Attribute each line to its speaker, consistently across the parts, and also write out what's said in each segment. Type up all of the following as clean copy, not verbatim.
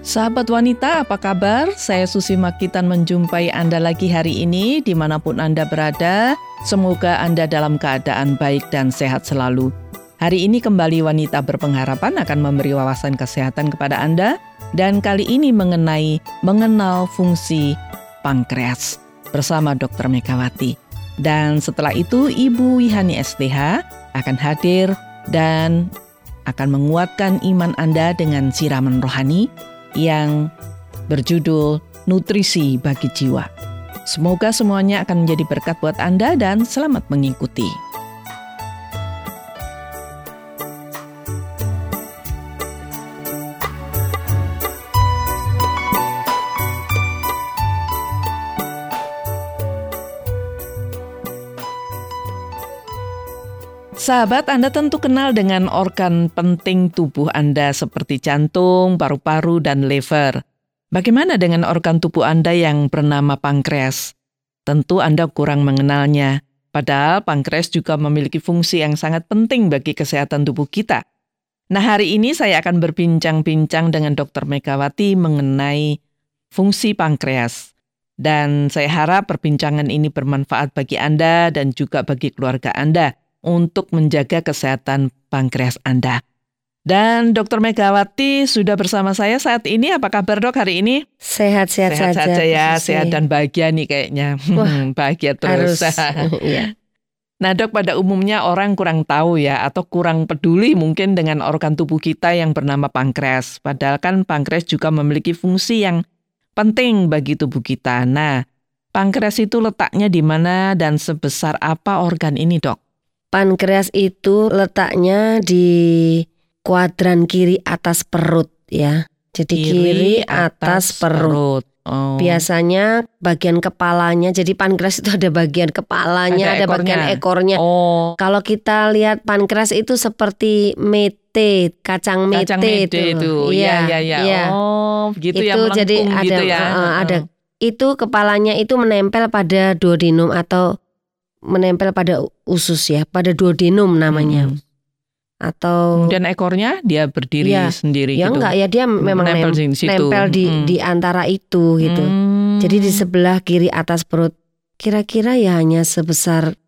Speaker 1: Sahabat wanita, apa kabar? Saya Susi Makitan menjumpai Anda lagi hari ini dimanapun Anda berada. Semoga Anda dalam keadaan baik dan sehat selalu. Hari ini kembali Wanita Berpengharapan akan memberi wawasan kesehatan kepada Anda. Dan kali ini mengenal fungsi pankreas bersama Dr. Megawati. Dan setelah itu Ibu Wihani STH akan hadir dan akan menguatkan iman Anda dengan siraman rohani yang berjudul Nutrisi Bagi Jiwa. Semoga semuanya akan menjadi berkat buat Anda dan selamat mengikuti. Sahabat, Anda tentu kenal dengan organ penting tubuh Anda seperti jantung, paru-paru, dan liver. Bagaimana dengan organ tubuh Anda yang bernama pankreas? Tentu Anda kurang mengenalnya. Padahal pankreas juga memiliki fungsi yang sangat penting bagi kesehatan tubuh kita. Nah, hari ini saya akan berbincang-bincang dengan Dr. Megawati mengenai fungsi pankreas. Dan saya harap perbincangan ini bermanfaat bagi Anda dan juga bagi keluarga Anda untuk menjaga kesehatan pankreas Anda. Dan Dr. Megawati sudah bersama saya saat ini. Apa kabar, Dok, hari ini?
Speaker 2: Sehat-sehat
Speaker 1: saja ya, sehat dan bahagia nih kayaknya. Bahagia terus.
Speaker 2: Iya.
Speaker 1: Nah, Dok, pada umumnya orang kurang tahu ya atau kurang peduli mungkin dengan organ tubuh kita yang bernama pankreas. Padahal kan pankreas juga memiliki fungsi yang penting bagi tubuh kita. Nah, pankreas itu letaknya di mana dan sebesar apa organ ini, Dok?
Speaker 2: Pankreas itu letaknya di kuadran kiri atas perut ya. Jadi kiri atas perut.
Speaker 1: Oh.
Speaker 2: Biasanya bagian kepalanya, jadi pankreas itu ada bagian kepalanya, ada bagian ekornya.
Speaker 1: Oh.
Speaker 2: Kalau kita lihat pankreas itu seperti mete, kacang mete
Speaker 1: itu. Iya. Oh, begitu ya, melengkung
Speaker 2: jadi ada,
Speaker 1: gitu ya.
Speaker 2: Ada. Itu kepalanya itu menempel pada duodenum atau menempel pada usus ya, pada duodenum namanya. Atau
Speaker 1: kemudian ekornya dia berdiri sendiri
Speaker 2: ya
Speaker 1: gitu.
Speaker 2: Enggak ya, dia memang nempel di antara itu gitu. Jadi di sebelah kiri atas perut. Kira-kira ya hanya sebesar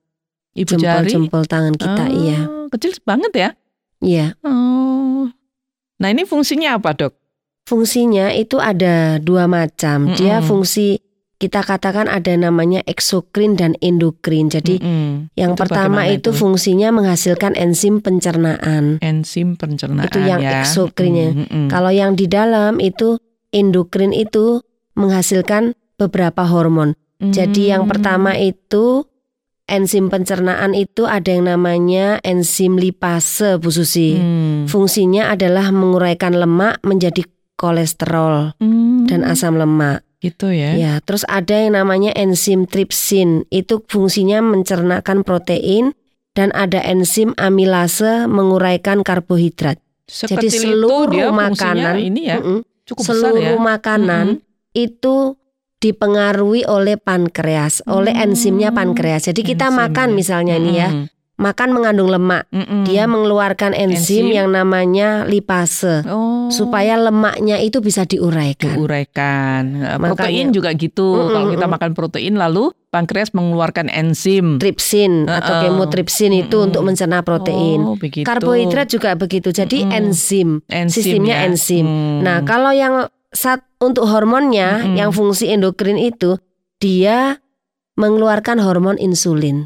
Speaker 2: jempol tangan kita. Iya.
Speaker 1: Kecil banget ya?
Speaker 2: Iya.
Speaker 1: Oh. Nah, ini fungsinya apa, Dok?
Speaker 2: Fungsinya itu ada dua macam. Dia fungsi, kita katakan ada namanya eksokrin dan endokrin. Jadi yang itu pertama itu fungsinya menghasilkan enzim pencernaan.
Speaker 1: Enzim pencernaan
Speaker 2: itu yang
Speaker 1: ya.
Speaker 2: Eksokrinnya. Kalau yang di dalam itu endokrin itu menghasilkan beberapa hormon. Jadi yang pertama itu enzim pencernaan itu ada yang namanya enzim lipase, Bu Susi. Fungsinya adalah menguraikan lemak menjadi kolesterol dan asam lemak.
Speaker 1: Gitu ya.
Speaker 2: Ya, terus ada yang namanya enzim tripsin. Itu fungsinya mencernakan protein, dan ada enzim amilase menguraikan karbohidrat.
Speaker 1: Seperti
Speaker 2: jadi seluruh
Speaker 1: makanan ini ya cukup
Speaker 2: seluruh
Speaker 1: besar ya.
Speaker 2: Makanan itu dipengaruhi oleh pankreas, oleh enzimnya pankreas. Jadi kita makan misalnya ini ya. Makan mengandung lemak, dia mengeluarkan enzim yang namanya lipase, supaya lemaknya itu bisa diuraikan.
Speaker 1: Protein juga gitu. Kalau kita makan protein, lalu pankreas mengeluarkan enzim
Speaker 2: tripsin atau kemotripsin itu untuk mencerna protein. Karbohidrat juga begitu. Jadi enzim sistemnya
Speaker 1: ya.
Speaker 2: Enzim. Nah, kalau yang untuk hormonnya, yang fungsi endokrin itu, dia mengeluarkan hormon insulin.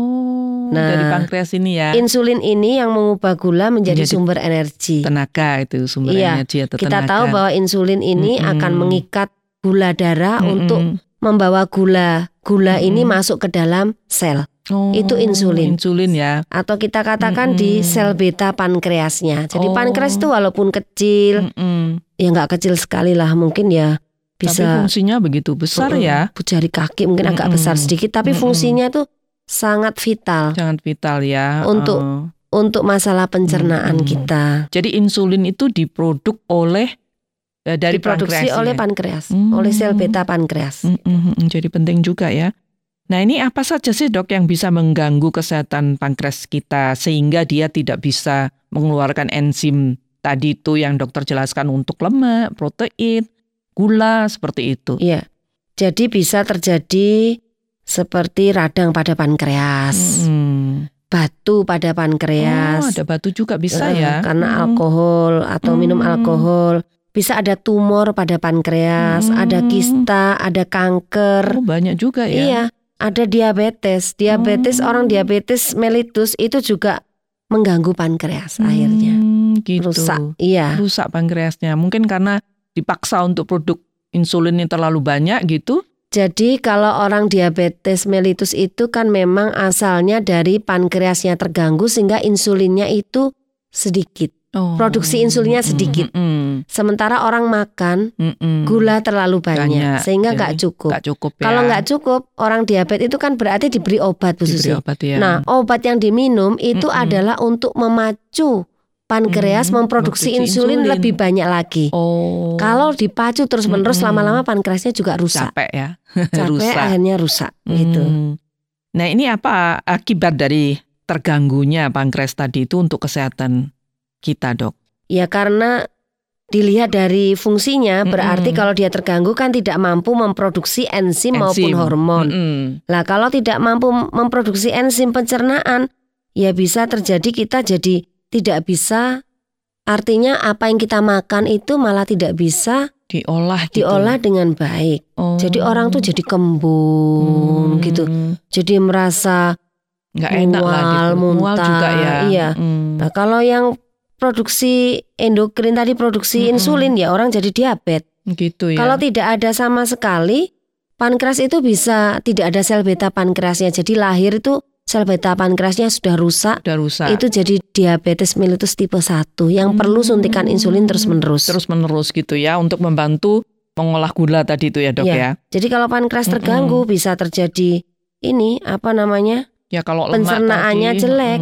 Speaker 1: Nah, dari pankreas ini ya.
Speaker 2: Insulin ini yang mengubah gula menjadi sumber energi.
Speaker 1: Tenaga itu sumber energi atau
Speaker 2: kita
Speaker 1: tenaga.
Speaker 2: tahu bahwa insulin ini akan mengikat gula darah untuk membawa gula ini masuk ke dalam sel. Itu insulin.
Speaker 1: Insulin ya.
Speaker 2: Atau kita katakan di sel beta pankreasnya. Jadi pankreas itu walaupun kecil, ya nggak kecil sekali lah, mungkin ya bisa.
Speaker 1: Tapi fungsinya begitu besar ya.
Speaker 2: Jari kaki mungkin agak besar sedikit, tapi fungsinya tuh sangat vital.
Speaker 1: Sangat vital ya.
Speaker 2: Untuk masalah pencernaan kita.
Speaker 1: Jadi insulin itu diproduk oleh
Speaker 2: diproduksi oleh pankreas, oleh sel beta pankreas.
Speaker 1: Jadi penting juga ya. Nah, ini apa saja sih, Dok, yang bisa mengganggu kesehatan pankreas kita sehingga dia tidak bisa mengeluarkan enzim tadi itu yang dokter jelaskan untuk lemak, protein, gula, seperti itu.
Speaker 2: Iya. Jadi bisa terjadi seperti radang pada pankreas, batu pada pankreas.
Speaker 1: Ada batu juga bisa ya.
Speaker 2: Karena alkohol atau minum alkohol. Bisa ada tumor pada pankreas, ada kista, ada kanker.
Speaker 1: Banyak juga ya.
Speaker 2: Iya, ada diabetes. Orang diabetes mellitus itu juga mengganggu pankreas akhirnya.
Speaker 1: Gitu.
Speaker 2: Rusak. Iya.
Speaker 1: Rusak pankreasnya. Mungkin karena dipaksa untuk produk insulin yang terlalu banyak gitu.
Speaker 2: Jadi kalau orang diabetes mellitus itu kan memang asalnya dari pankreasnya terganggu sehingga insulinnya itu sedikit. Produksi insulinnya sedikit. Sementara orang makan gula terlalu banyak sehingga nggak cukup.
Speaker 1: Ya.
Speaker 2: Kalau nggak cukup, orang diabetes itu kan berarti diberi obat, Bu Susi.
Speaker 1: Ya.
Speaker 2: Nah, obat yang diminum itu adalah untuk memacu pankreas memproduksi insulin lebih banyak lagi. Kalau dipacu terus-menerus lama-lama pankreasnya juga rusak.
Speaker 1: Capek ya.
Speaker 2: Capek akhirnya rusak gitu.
Speaker 1: Nah, ini apa akibat dari terganggunya pankreas tadi itu untuk kesehatan kita, Dok?
Speaker 2: Ya karena dilihat dari fungsinya berarti kalau dia terganggu kan tidak mampu memproduksi enzim maupun hormon. Lah kalau tidak mampu memproduksi enzim pencernaan, ya bisa terjadi kita jadi tidak bisa. Artinya apa yang kita makan itu malah tidak bisa diolah dengan baik. Jadi orang tuh jadi kembung gitu. Jadi merasa
Speaker 1: nggak enak lah gitu.
Speaker 2: Mual juga ya. Iya. Nah kalau yang produksi endokrin tadi produksi insulin ya orang jadi diabetes.
Speaker 1: Gitu ya.
Speaker 2: Kalau tidak ada sama sekali, pankreas itu bisa tidak ada sel beta pankreasnya. Jadi lahir itu sel beta pankreasnya sudah rusak. Itu jadi diabetes mellitus tipe 1 yang perlu suntikan insulin terus-menerus.
Speaker 1: Terus-menerus gitu ya untuk membantu mengolah gula tadi itu ya, Dok ya.
Speaker 2: Jadi kalau pankreas terganggu bisa terjadi ini apa namanya?
Speaker 1: Ya kalau
Speaker 2: pencernaannya jelek.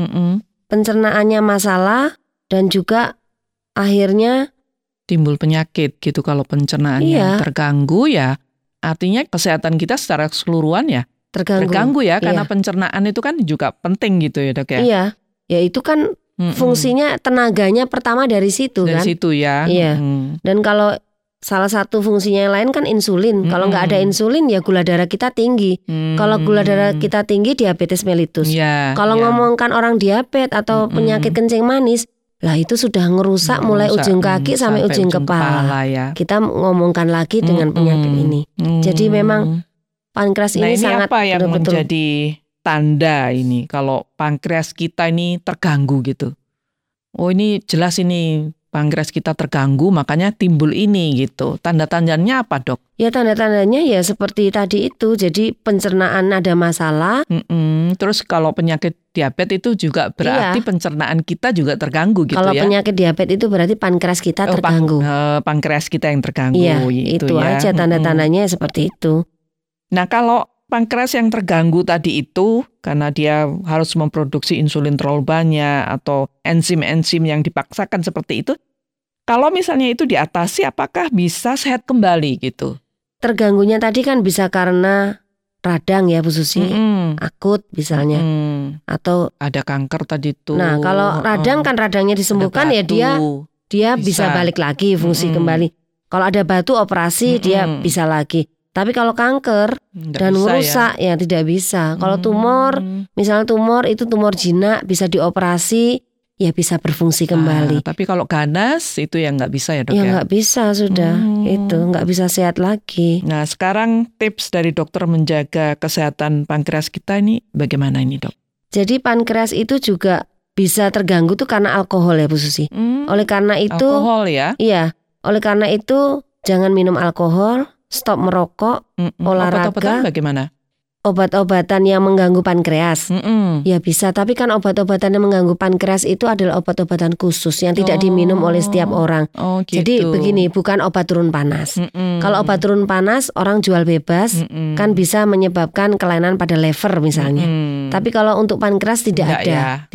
Speaker 2: Pencernaannya masalah dan juga akhirnya
Speaker 1: timbul penyakit gitu kalau pencernaannya terganggu ya. Artinya kesehatan kita secara keseluruhan ya terganggu ya karena pencernaan itu kan juga penting gitu ya, Dok ya.
Speaker 2: Iya. Ya itu kan fungsinya tenaganya pertama dari situ kan.
Speaker 1: Dari situ ya.
Speaker 2: Iya. Dan kalau salah satu fungsinya yang lain kan insulin. Kalau nggak ada insulin ya gula darah kita tinggi. Kalau gula darah kita tinggi diabetes mellitus. Kalau ngomongkan orang diabetes atau penyakit kencing manis, lah itu sudah ngerusak mulai ujung kaki sampai ujung kepala
Speaker 1: ya.
Speaker 2: Kita ngomongkan lagi dengan penyakit ini. Jadi memang pankreas ini sangat
Speaker 1: apa yang menjadi tanda ini kalau pankreas kita ini terganggu gitu? Oh ini jelas ini pankreas kita terganggu makanya timbul ini gitu. Tanda-tandanya apa, Dok?
Speaker 2: Ya tanda-tandanya ya seperti tadi itu. Jadi pencernaan ada masalah.
Speaker 1: Terus kalau penyakit diabetes itu juga berarti pencernaan kita juga terganggu gitu
Speaker 2: kalau
Speaker 1: ya.
Speaker 2: Kalau penyakit diabetes itu berarti pankreas kita terganggu.
Speaker 1: Pankreas kita yang terganggu.
Speaker 2: Iya,
Speaker 1: gitu
Speaker 2: itu
Speaker 1: ya.
Speaker 2: aja tanda-tandanya seperti itu.
Speaker 1: Nah kalau pankreas yang terganggu tadi itu karena dia harus memproduksi insulin terlalu banyak atau enzim-enzim yang dipaksakan seperti itu. Kalau misalnya itu diatasi apakah bisa sehat kembali gitu?
Speaker 2: Terganggunya tadi kan bisa karena radang ya Bu Susi, akut misalnya. Atau
Speaker 1: ada kanker tadi itu.
Speaker 2: Nah kalau radang kan radangnya disembuhkan ya dia bisa balik lagi fungsi kembali. Kalau ada batu operasi dia bisa lagi. Tapi kalau kanker dan merusak ya tidak bisa. Kalau tumor, misalnya tumor itu tumor jinak bisa dioperasi, ya bisa berfungsi kembali.
Speaker 1: Tapi kalau ganas itu yang nggak bisa ya, Dok?
Speaker 2: Ya nggak bisa sudah, itu nggak bisa sehat lagi.
Speaker 1: Nah sekarang tips dari dokter menjaga kesehatan pankreas kita ini bagaimana ini, Dok?
Speaker 2: Jadi pankreas itu juga bisa terganggu tuh karena alkohol ya Bu Susi. Oleh karena itu,
Speaker 1: alkohol ya?
Speaker 2: Iya, oleh karena itu jangan minum alkohol. Stop merokok, olahraga.
Speaker 1: Obat-obatan bagaimana?
Speaker 2: Obat-obatan yang mengganggu pankreas. Ya bisa, tapi kan obat-obatan yang mengganggu pankreas itu adalah obat-obatan khusus yang tidak diminum oleh setiap orang.
Speaker 1: Gitu.
Speaker 2: Jadi begini, bukan obat turun panas. Kalau obat turun panas orang jual bebas, kan bisa menyebabkan kelainan pada lever misalnya. Tapi kalau untuk pankreas tidak ada.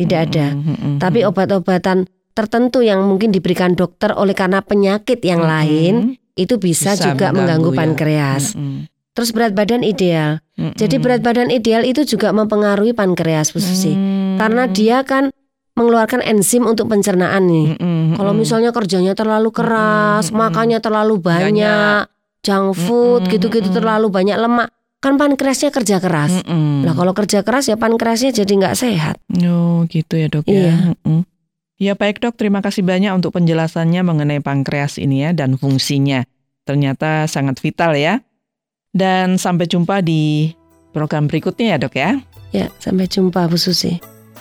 Speaker 2: Tapi obat-obatan tertentu yang mungkin diberikan dokter oleh karena penyakit yang lain itu bisa juga mengganggu pankreas. Terus berat badan ideal. Jadi berat badan ideal itu juga mempengaruhi pankreas Bu Susi. Karena dia kan mengeluarkan enzim untuk pencernaan nih. Kalau misalnya kerjanya terlalu keras, makannya terlalu banyak, junk food gitu-gitu terlalu banyak lemak, kan pankreasnya kerja keras. Nah kalau kerja keras ya pankreasnya jadi nggak sehat.
Speaker 1: Oh gitu ya dok ya. Ya baik dok, terima kasih banyak untuk penjelasannya mengenai pankreas ini ya dan fungsinya. Ternyata sangat vital ya. Dan sampai jumpa di program berikutnya ya dok ya.
Speaker 2: Ya, sampai jumpa Bu Susi.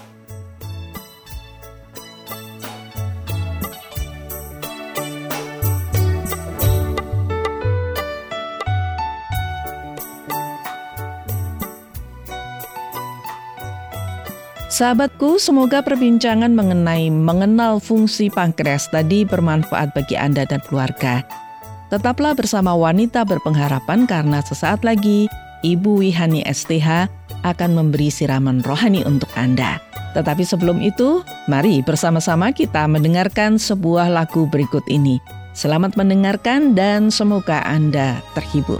Speaker 1: Sahabatku, semoga perbincangan mengenai mengenal fungsi pankreas tadi bermanfaat bagi Anda dan keluarga. Tetaplah bersama Wanita Berpengharapan karena sesaat lagi Ibu Wihani STH akan memberi siraman rohani untuk Anda. Tetapi sebelum itu, mari bersama-sama kita mendengarkan sebuah lagu berikut ini. Selamat mendengarkan dan semoga Anda terhibur.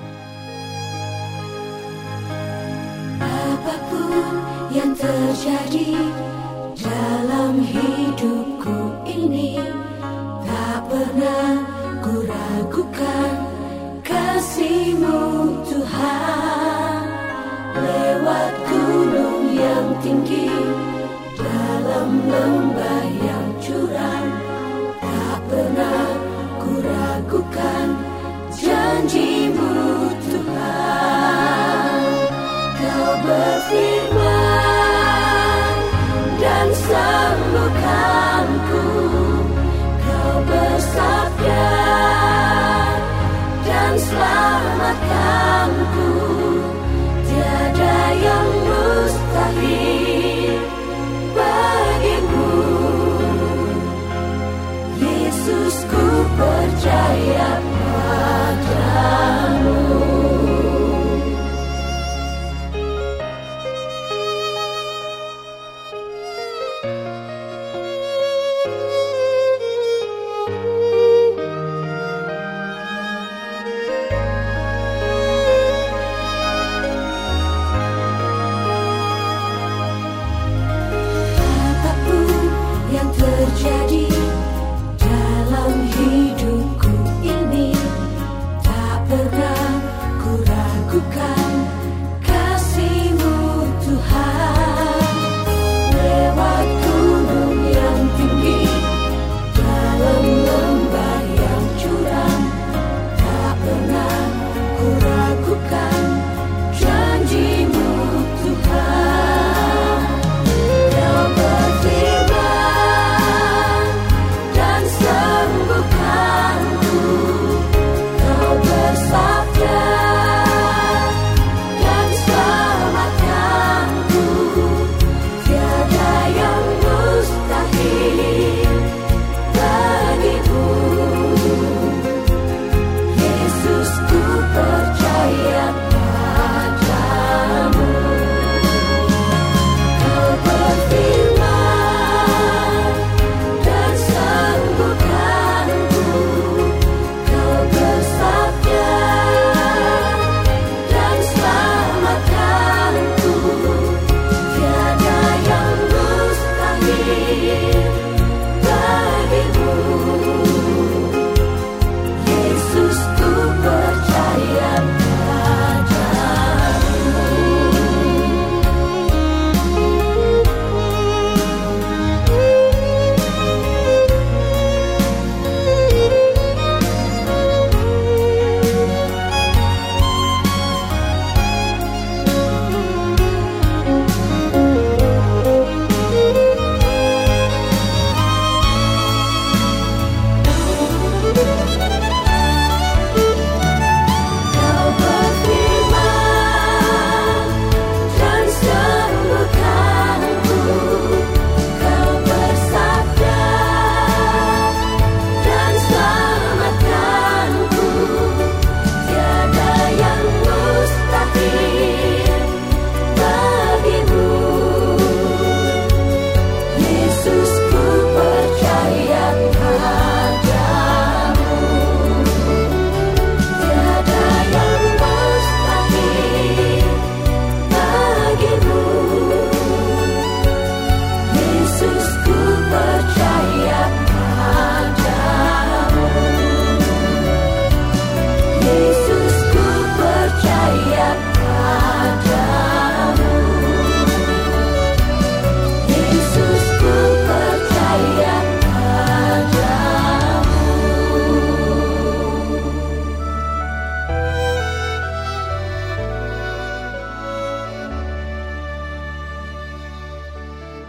Speaker 3: Yang terjadi dalam hidupku ini, tak pernah ku ragukan kasih-Mu Tuhan. Lewat gunung yang tinggi, dalam lembah yang curam, tak pernah ku ragukan janji-Mu Tuhan. Kau berfirman dan sembuhkanku, Kau bersabda dan selamatkanku. Tiada yang mustahil bagimu.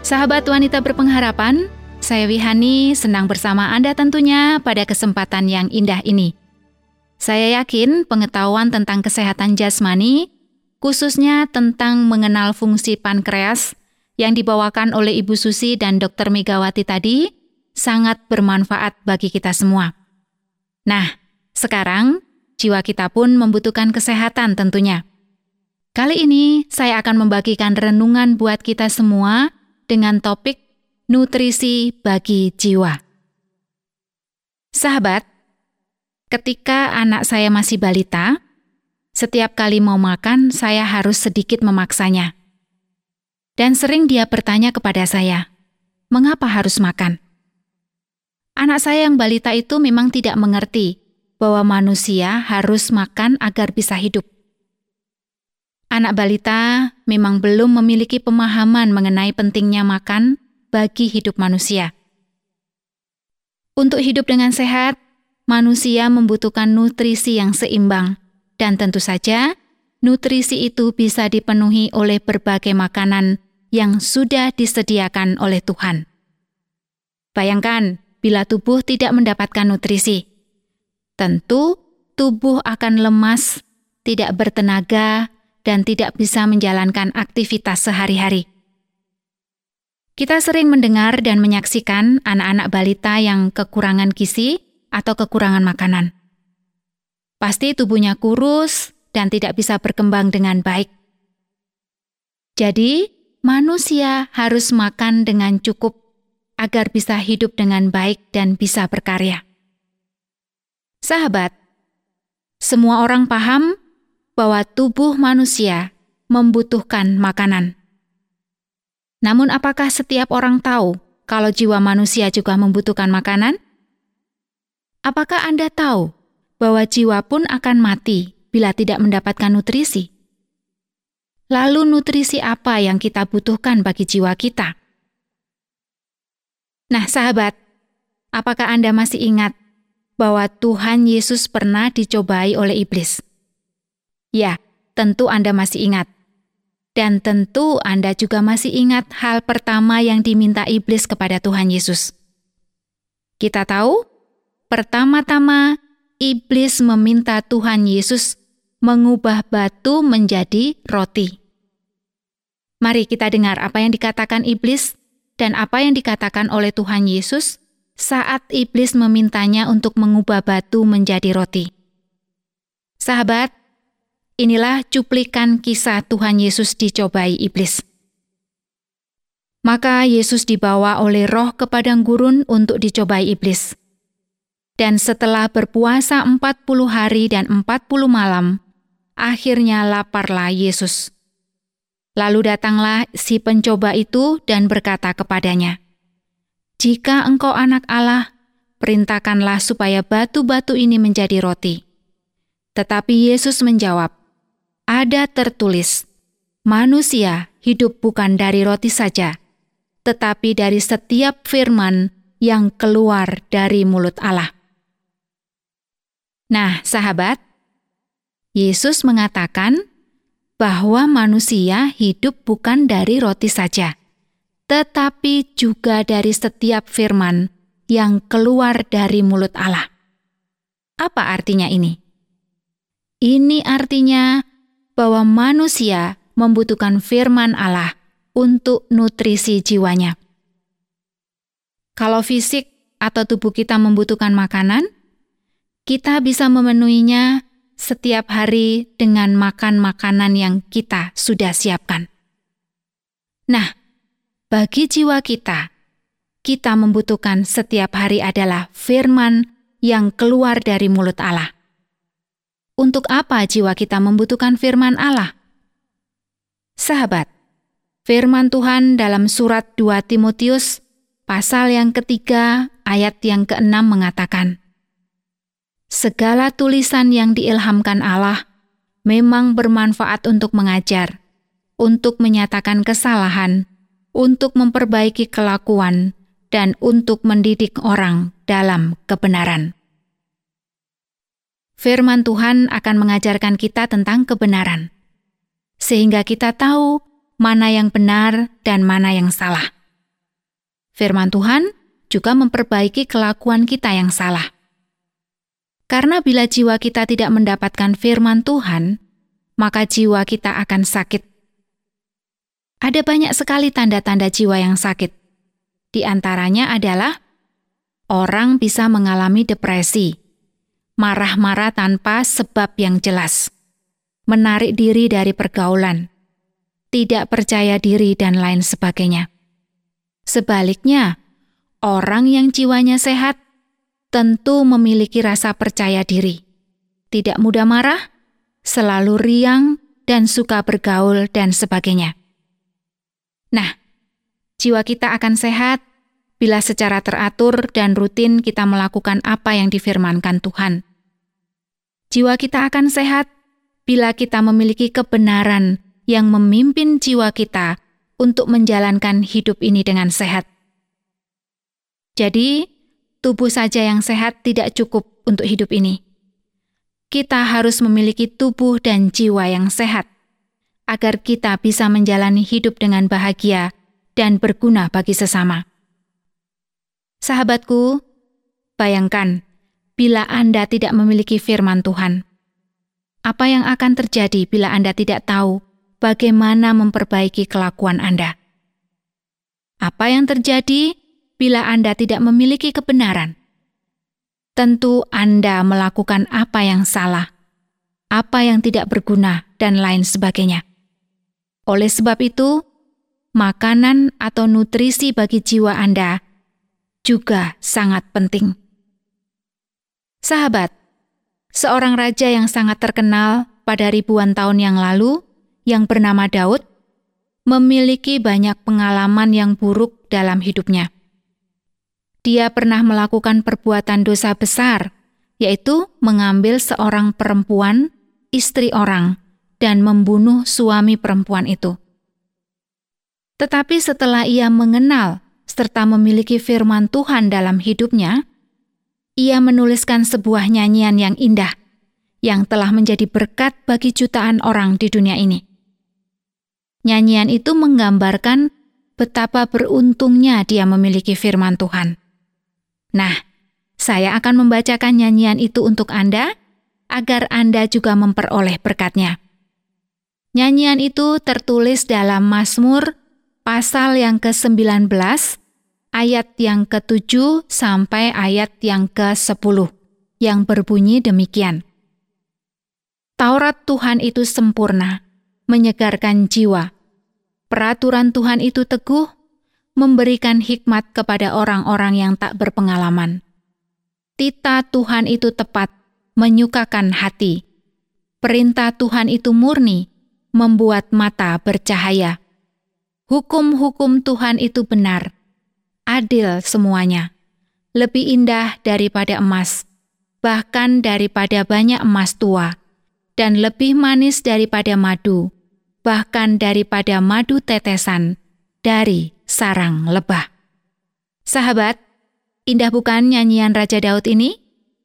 Speaker 4: Sahabat wanita berpengharapan, saya Wihani senang bersama Anda tentunya pada kesempatan yang indah ini. Saya yakin pengetahuan tentang kesehatan jasmani, khususnya tentang mengenal fungsi pankreas yang dibawakan oleh Ibu Susi dan Dr. Megawati tadi, sangat bermanfaat bagi kita semua. Nah, sekarang jiwa kita pun membutuhkan kesehatan tentunya. Kali ini saya akan membagikan renungan buat kita semua dengan topik nutrisi bagi jiwa. Sahabat, ketika anak saya masih balita, setiap kali mau makan saya harus sedikit memaksanya. Dan sering dia bertanya kepada saya, "Mengapa harus makan?" Anak saya yang balita itu memang tidak mengerti bahwa manusia harus makan agar bisa hidup. Anak balita memang belum memiliki pemahaman mengenai pentingnya makan bagi hidup manusia. Untuk hidup dengan sehat, manusia membutuhkan nutrisi yang seimbang, dan tentu saja nutrisi itu bisa dipenuhi oleh berbagai makanan yang sudah disediakan oleh Tuhan. Bayangkan bila tubuh tidak mendapatkan nutrisi. Tentu tubuh akan lemas, tidak bertenaga, dan tidak bisa menjalankan aktivitas sehari-hari. Kita sering mendengar dan menyaksikan anak-anak balita yang kekurangan gizi atau kekurangan makanan. Pasti tubuhnya kurus dan tidak bisa berkembang dengan baik. Jadi, manusia harus makan dengan cukup agar bisa hidup dengan baik dan bisa berkarya. Sahabat, semua orang paham bahwa tubuh manusia membutuhkan makanan. Namun apakah setiap orang tahu kalau jiwa manusia juga membutuhkan makanan? Apakah Anda tahu bahwa jiwa pun akan mati bila tidak mendapatkan nutrisi? Lalu nutrisi apa yang kita butuhkan bagi jiwa kita? Nah, sahabat, apakah Anda masih ingat bahwa Tuhan Yesus pernah dicobai oleh iblis? Ya, tentu Anda masih ingat. Dan tentu Anda juga masih ingat hal pertama yang diminta iblis kepada Tuhan Yesus. Kita tahu, pertama-tama iblis meminta Tuhan Yesus mengubah batu menjadi roti. Mari kita dengar apa yang dikatakan iblis dan apa yang dikatakan oleh Tuhan Yesus saat iblis memintanya untuk mengubah batu menjadi roti. Sahabat, inilah cuplikan kisah Tuhan Yesus dicobai iblis. Maka Yesus dibawa oleh Roh ke padang gurun untuk dicobai iblis. Dan setelah berpuasa 40 hari dan 40 malam, akhirnya laparlah Yesus. Lalu datanglah si pencoba itu dan berkata kepadanya, "Jika engkau anak Allah, perintahkanlah supaya batu-batu ini menjadi roti." Tetapi Yesus menjawab, "Ada tertulis, manusia hidup bukan dari roti saja, tetapi dari setiap firman yang keluar dari mulut Allah." Nah, sahabat, Yesus mengatakan bahwa manusia hidup bukan dari roti saja, tetapi juga dari setiap firman yang keluar dari mulut Allah. Apa artinya ini? Ini artinya bahwa manusia membutuhkan firman Allah untuk nutrisi jiwanya. Kalau fisik atau tubuh kita membutuhkan makanan, kita bisa memenuhinya setiap hari dengan makan makanan yang kita sudah siapkan. Nah, bagi jiwa kita membutuhkan setiap hari adalah firman yang keluar dari mulut Allah. Untuk apa jiwa kita membutuhkan firman Allah? Sahabat, firman Tuhan dalam surat 2 Timotius, pasal yang ketiga, ayat yang ke-6 mengatakan, "Segala tulisan yang diilhamkan Allah memang bermanfaat untuk mengajar, untuk menyatakan kesalahan, untuk memperbaiki kelakuan, dan untuk mendidik orang dalam kebenaran." Firman Tuhan akan mengajarkan kita tentang kebenaran, sehingga kita tahu mana yang benar dan mana yang salah. Firman Tuhan juga memperbaiki kelakuan kita yang salah. Karena bila jiwa kita tidak mendapatkan firman Tuhan, maka jiwa kita akan sakit. Ada banyak sekali tanda-tanda jiwa yang sakit. Di antaranya adalah orang bisa mengalami depresi, marah-marah tanpa sebab yang jelas, menarik diri dari pergaulan, tidak percaya diri, dan lain sebagainya. Sebaliknya, orang yang jiwanya sehat tentu memiliki rasa percaya diri, tidak mudah marah, selalu riang, dan suka bergaul, dan sebagainya. Nah, jiwa kita akan sehat bila secara teratur dan rutin kita melakukan apa yang difirmankan Tuhan. Jiwa kita akan sehat bila kita memiliki kebenaran yang memimpin jiwa kita untuk menjalankan hidup ini dengan sehat. Jadi, tubuh saja yang sehat tidak cukup untuk hidup ini. Kita harus memiliki tubuh dan jiwa yang sehat, agar kita bisa menjalani hidup dengan bahagia dan berguna bagi sesama. Sahabatku, bayangkan bila Anda tidak memiliki firman Tuhan. Apa yang akan terjadi bila Anda tidak tahu bagaimana memperbaiki kelakuan Anda? Apa yang terjadi bila Anda tidak memiliki kebenaran? Tentu Anda melakukan apa yang salah, apa yang tidak berguna, dan lain sebagainya. Oleh sebab itu, makanan atau nutrisi bagi jiwa Anda juga sangat penting. Sahabat, seorang raja yang sangat terkenal pada ribuan tahun yang lalu, yang bernama Daud, memiliki banyak pengalaman yang buruk dalam hidupnya. Dia pernah melakukan perbuatan dosa besar, yaitu mengambil seorang perempuan, istri orang, dan membunuh suami perempuan itu. Tetapi setelah ia mengenal serta memiliki firman Tuhan dalam hidupnya, ia menuliskan sebuah nyanyian yang indah, yang telah menjadi berkat bagi jutaan orang di dunia ini. Nyanyian itu menggambarkan betapa beruntungnya dia memiliki firman Tuhan. Nah, saya akan membacakan nyanyian itu untuk Anda, agar Anda juga memperoleh berkatnya. Nyanyian itu tertulis dalam Mazmur pasal yang ke-19, ayat yang ke-7 sampai ayat yang ke-10, yang berbunyi demikian. Taurat Tuhan itu sempurna, menyegarkan jiwa. Peraturan Tuhan itu teguh, memberikan hikmat kepada orang-orang yang tak berpengalaman. Tita Tuhan itu tepat, menyukakan hati. Perintah Tuhan itu murni, membuat mata bercahaya. Hukum-hukum Tuhan itu benar, adil semuanya, lebih indah daripada emas, bahkan daripada banyak emas tua, dan lebih manis daripada madu, bahkan daripada madu tetesan dari sarang lebah. Sahabat, indah bukan nyanyian Raja Daud ini?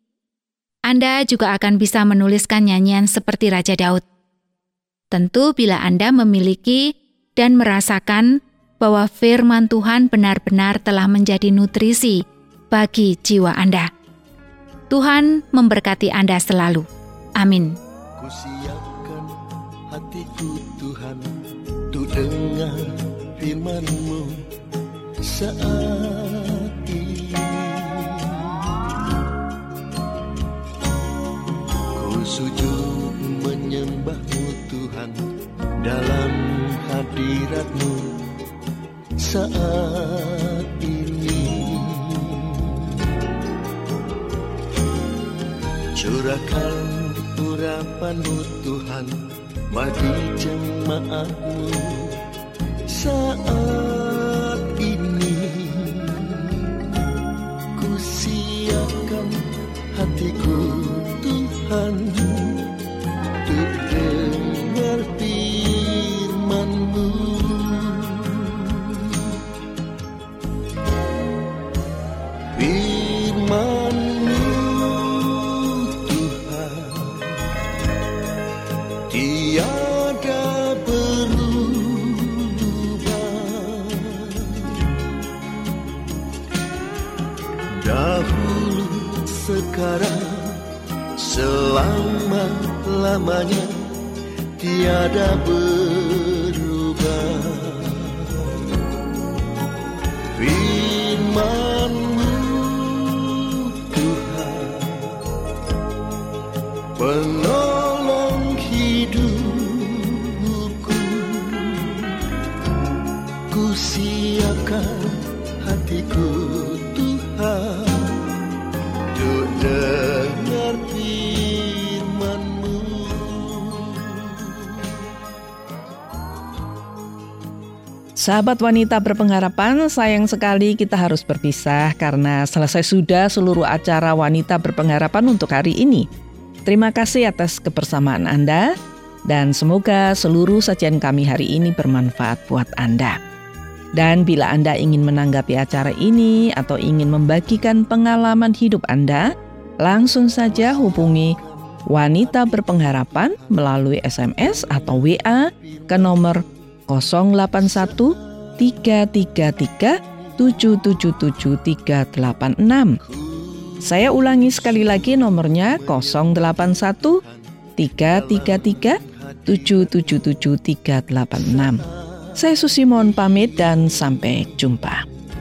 Speaker 4: Anda juga akan bisa menuliskan nyanyian seperti Raja Daud. Tentu bila Anda memiliki dan merasakan bahwa firman Tuhan benar-benar telah menjadi nutrisi bagi jiwa Anda. Tuhan memberkati Anda selalu. Amin.
Speaker 5: Kusiapkan hatiku Tuhan untuk dengar firman-Mu saat ini. Ku sujud menyembah-Mu Tuhan dalam hadirat-Mu saat ini. Curahkan urapan-Mu Tuhan bagi jemaat-Mu saat ini. Ku siapkan hatiku Tuhan untuk dengar firman-Mu. Firman-Mu Tuhan tiada berubah. dahulu, sekarang, selama-lamanya tiada berubah. Firman-Mu Tuhan, penolong hidupku, ku siapkan hatiku Tuhan, untuk dengar firman-Mu.
Speaker 1: Sahabat wanita berpengharapan, sayang sekali kita harus berpisah karena selesai sudah seluruh acara wanita berpengharapan untuk hari ini. Terima kasih atas kebersamaan Anda dan semoga seluruh sajian kami hari ini bermanfaat buat Anda. Dan bila Anda ingin menanggapi acara ini atau ingin membagikan pengalaman hidup Anda, langsung saja hubungi Wanita Berpengharapan melalui SMS atau WA ke nomor 081 333 777 386. Saya ulangi sekali lagi nomornya 081 333 777 386. Saya Susi mohon pamit dan sampai jumpa.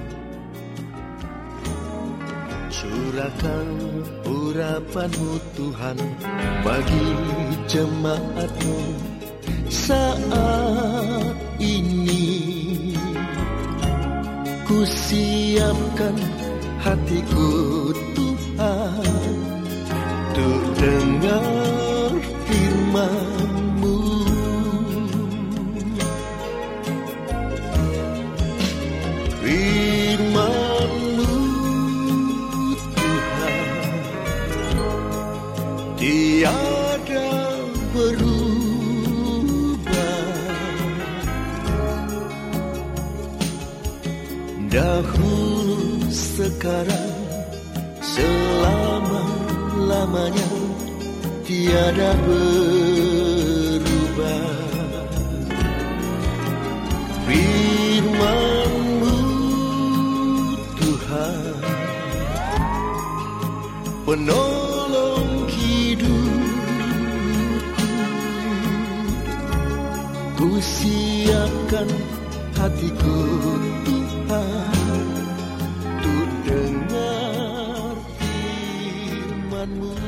Speaker 5: Curahkan urapan-Mu Tuhan bagi jemaat-Mu saat ini. Ku siapkan hatiku Tuhan, untuk dengar firman-Mu. Firman-Mu Tuhan, tiada berubah. Dahulu, sekarang, selama-lamanya tiada berubah. Firman-Mu Tuhan, penolong hidupku, ku siapkan hatiku Tuhan, untuk dengar firman-Mu.